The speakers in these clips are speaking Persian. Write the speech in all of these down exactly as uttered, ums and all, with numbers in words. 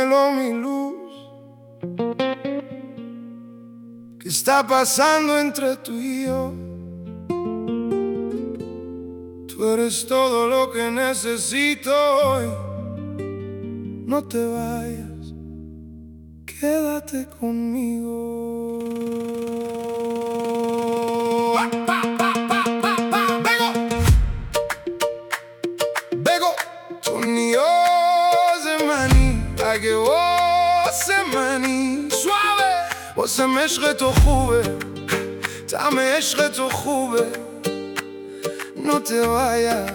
cielo mi luz. ¿Qué está pasando entre tú y yo? Tú eres todo lo que necesito hoy. No te vayas, quédate conmigo. Bego, Tonio زمانی اگه واسه منی سوابه واسه عشق تو خوبه طعم عشق تو خوبه No te vayas.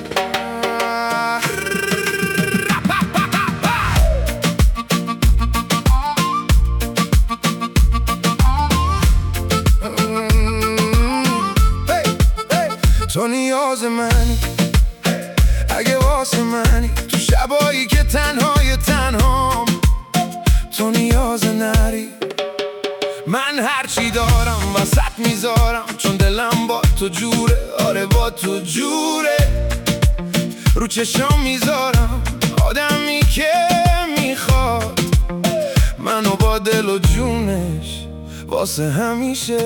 تو نیاز منی اگه واسه منی تو شبایی که تنهای تنهام تو نیاز نری من هرچی دارم وسط میذارم چون دلم با تو جوره آره با تو جوره رو چشم میذارم آدمی که میخواد منو با دل و جونش واسه همیشه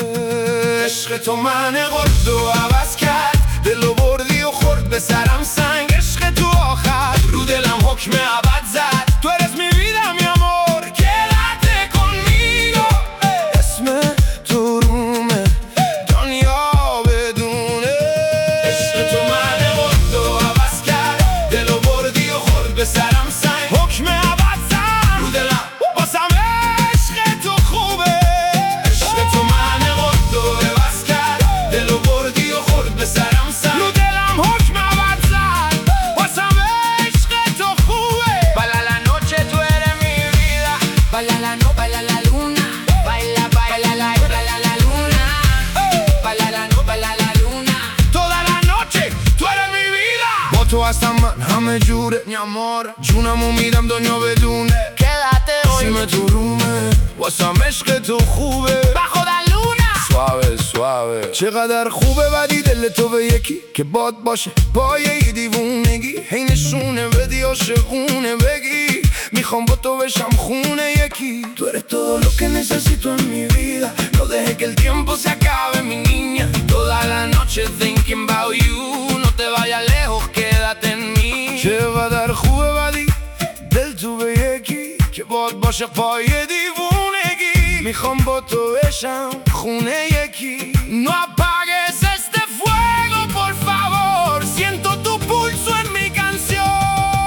عشق تو من قد و عوض کرد دلو بردی و خورد به سرم سنگ عشق تو آخر رو دلم حکم ابد زد تو eres mi vida mi amor quédate conmigo اسم تو رومه دنیا بدونه عشق تو من قد و عوض کرد دلو بردی و خورد به سرم سنگ حکم ابد زد رو دلم واسم عشق تو خوبه عشق تو من قد و عوض کرد دلو بردی و خورد به سرم سنگ رو دلم حکم ابد زد واسم عشق تو خوبه Baila la noche tú eres mi vida Baila la no, baila la luna Baila, baila la, baila la luna Baila la no, baila la luna Toda la noche tú eres mi vida با تو هستم من همه جوره mi amor جونمو میدم دنیا بدونه Quédate hoy سیم تو رومه واسم عشق تو خوبه Bajo la luna Suave, suave چقدر خوبه بدی دل تو به یکی که باد باشه پایه دیوونگی هی نشونه بدی عاشقونه بگی میخوام با تو بشم خونه یکی Tú eres todo lo que necesito en mi vida No dejes que el tiempo se acabe mi niña Toda la noche thinking about you No te vayas lejos, quédate en mí چقدر خوبه بدی دل تو به یکی که باد باشه پایه دیوونگی میخوام با تو بشم خونه یکی No apagues este fuego por favor Siento tu pulso en mi canción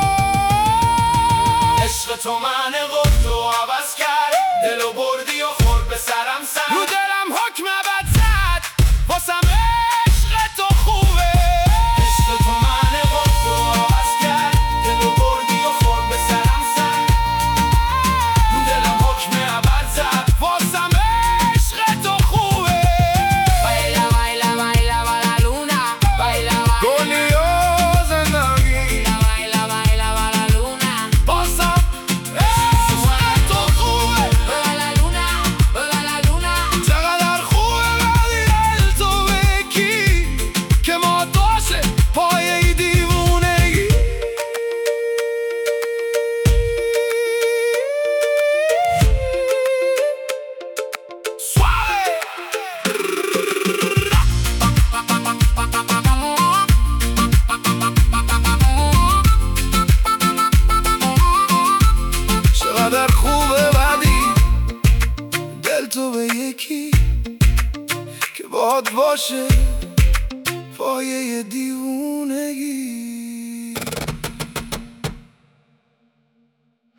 عشق تو من قد و عوض کرد دلو بردی و خورد به سرم سنگ رو دلم حکم ابد زد واسم عشق تو خوبه عشق تو من قد و عوض کرد دلو بردی و خورد به سرم سنگ رو دلم حکم ابد زد واسم عشق تو خوبه Baila, baila, baila, baila la luna Baila, baila دنیا زندگی Baila, baila, baila la luna واسم عشق تو خوبه Baila la luna, baila la luna چقدر خوبه بدی دل تو به یکی که ما باشه پایه دیوونگی Suave چقدر خوبه بدی دل تو به یکی که باهات باشه پایه دیو